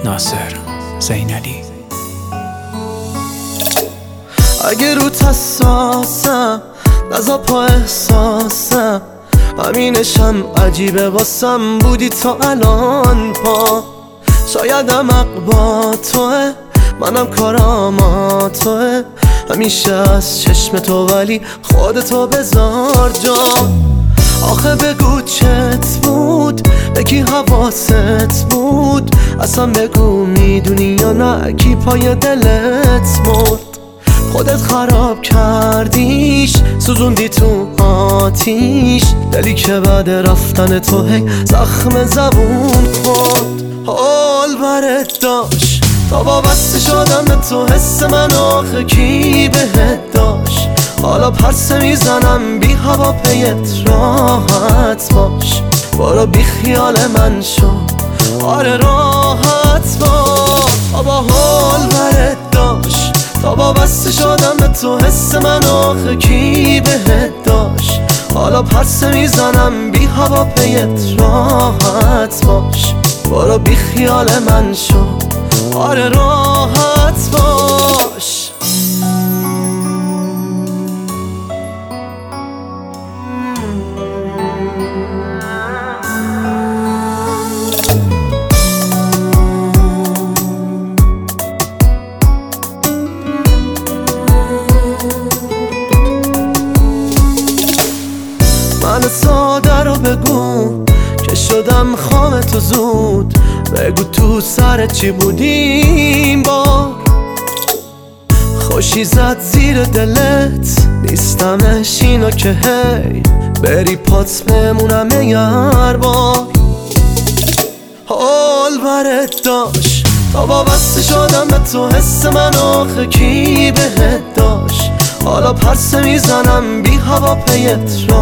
ناصر زینالی. اگه روت حساسم نزا پا احساسم، همینشم عجیبه واسم بودی تا الان پا. شایدم حق با توه، منم کارام توه، همیشه از چشم تو ولی خودتو بذار جا. آخه بگو چت بود، بگی حواست بود، اصلا بگو میدونی یا نه کی پای دلت مرد. خودت خراب کردیش، سوزوندی تو آتیش، دلی که بعد رفتن تو هی زخم زبون خورد. حال برت داشت تا وابسته شدم به تو، حس من آخه کی بهت داشت. حالا پرسه میزنم بی هوا پیت راحت باش، برو بی خیال من شو، آره راحت باش. بابا حال برت داشت تا وابسته شدم به تو، حس من آخه کی بهت داشت. حالا پرسه میزنم بی هوا پیت راحت باش، برو بی خیال من شو، آره راحت باش. من ساده رو بگو که شدم خام تو زود، بگو تو سرت چی بودیم با خوشی زد زیر دلت. نیستمش اینو که هی بری پات بمونم یار بار. حال برت داشت تا وابسته شدم به تو، حس من آخه کی بهت داشت. حالا پرسه میزنم بی هوا پیت